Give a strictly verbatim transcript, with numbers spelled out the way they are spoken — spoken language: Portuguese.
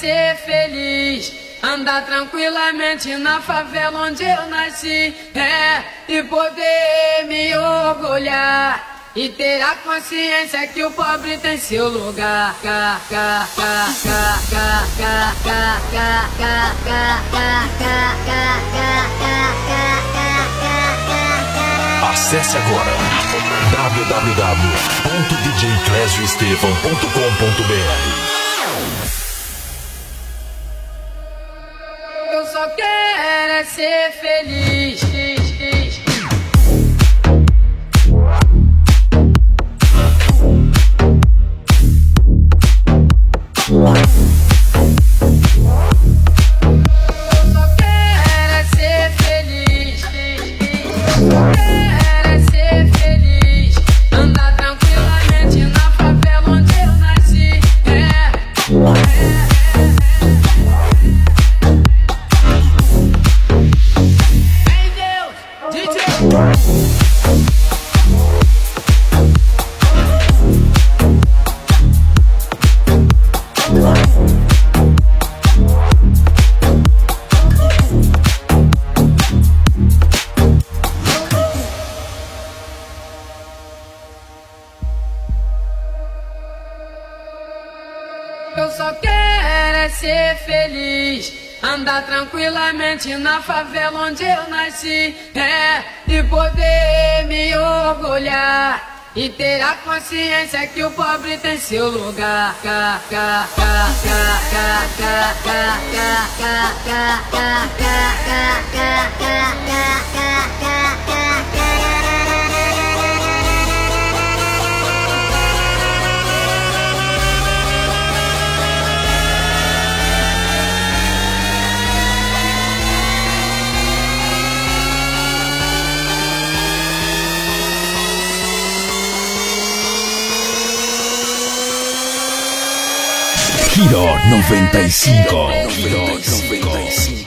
ser feliz, andar tranquilamente na favela onde eu nasci, é, e poder me orgulhar e ter a consciência que o pobre tem seu lugar. Acesse agora w w w ponto d j clésio estevão ponto com ponto b r. Eu só quero é ser feliz. Eu só quero é ser feliz, andar tranquilamente na favela onde eu nasci, é, e poder me orgulhar e ter a consciência que o pobre tem seu lugar. Giro noventa y cinco. Giro noventa y cinco.